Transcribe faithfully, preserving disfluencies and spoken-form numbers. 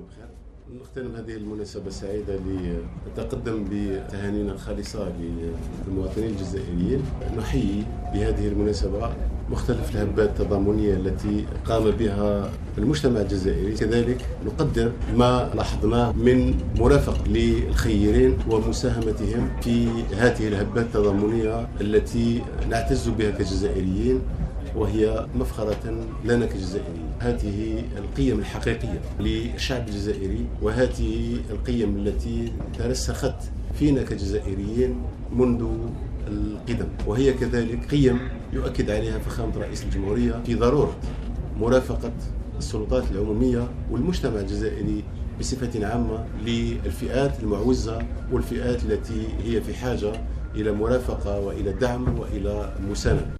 بخير. نغتنم هذه المناسبة السعيدة لنتقدم بتهانينا الخالصة للمواطنين الجزائريين. نحيي بهذه المناسبة مختلف الهبات التضامنية التي قام بها المجتمع الجزائري، كذلك نقدر ما لاحظناه من مرافقة للخيرين ومساهمتهم في هذه الهبات التضامنية التي نعتز بها كجزائريين، وهي مفخرة لنا كجزائريين. هذه القيم الحقيقية للشعب الجزائري، وهذه القيم التي ترسخت فينا كجزائريين منذ القدم، وهي كذلك قيم يؤكد عليها فخامة رئيس الجمهورية في ضرورة مرافقة السلطات العمومية والمجتمع الجزائري بصفة عامة للفئات المعوزة والفئات التي هي في حاجة إلى مرافقة وإلى دعم وإلى مساندة.